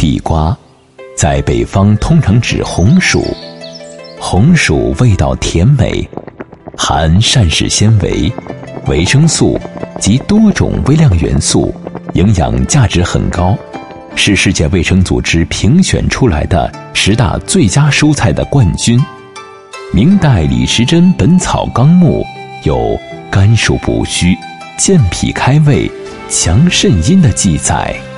地瓜，在北方通常指红薯。红薯味道甜美，含膳食纤维、维生素及多种微量元素，营养价值很高，是世界卫生组织评选出来的10大最佳蔬菜的冠军。明代李时珍《本草纲目》有甘树补虚、健脾开胃、强肾阴的记载。